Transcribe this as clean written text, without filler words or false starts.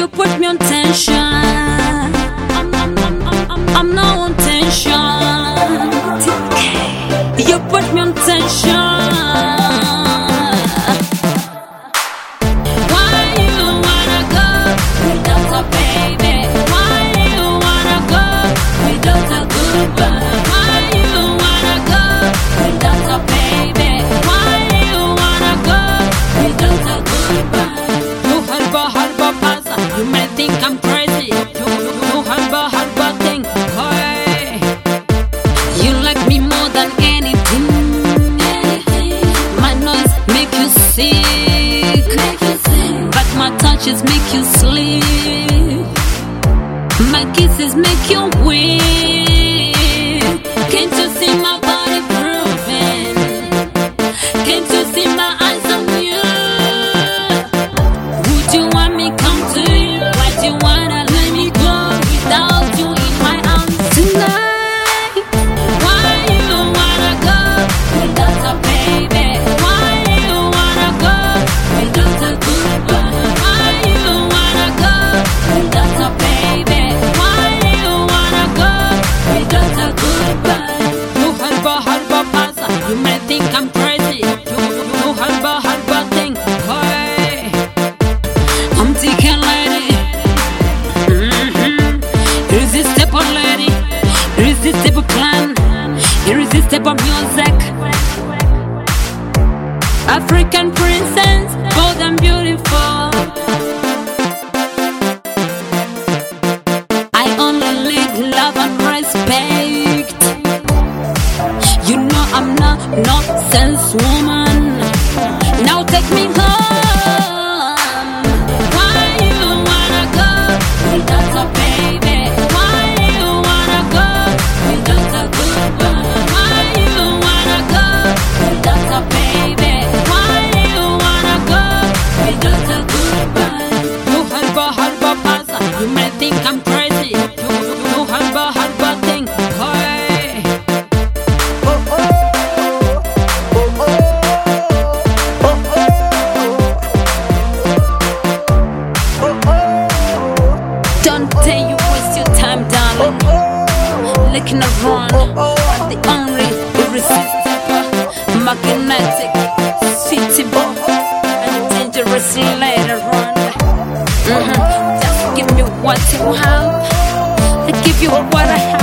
You put me on tension. I'm now on tension. You put me on tension. But my touches make you sleep. My kisses make you weak. Can't you see my body proving? Can't you see my eyes on you? Would you want me come to you? Why do you wanna let me go without you in my arms tonight? Why you wanna go without a baby? You may think I'm crazy. You halba thing. Hey, I'm taking lady. Irresistible lady. Irresistible plan. Irresistible music. African princess, bold and beautiful. I only need love and respect. You know I'm not nonsense woman. Now take me home. Why you wanna go without a baby? Why you wanna go without a good one? Why you wanna go without a baby? Why you wanna go without a good one? You halba pasa. You may think I'm crazy. You halba thing. Hey. Don't dare you waste your time, darling. Looking around at the only irresistible, magnetic, suitable, and dangerous later on. Just give me what you have. I give you what I have.